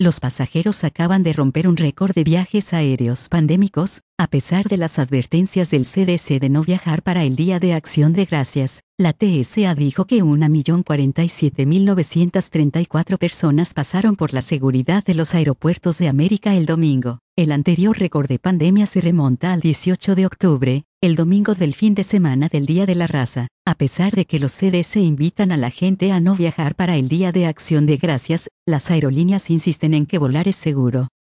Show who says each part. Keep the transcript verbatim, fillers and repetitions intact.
Speaker 1: Los pasajeros acaban de romper un récord de viajes aéreos pandémicos, a pesar de las advertencias del C D C de no viajar para el Día de Acción de Gracias. La T S A dijo que un millón cuarenta y siete mil novecientas treinta y cuatro personas pasaron por la seguridad de los aeropuertos de América el domingo. El anterior récord de pandemia se remonta al dieciocho de octubre, el domingo del fin de semana del Día de la Raza. A pesar de que los C D C invitan a la gente a no viajar para el Día de Acción de Gracias, las aerolíneas insisten en que volar es seguro.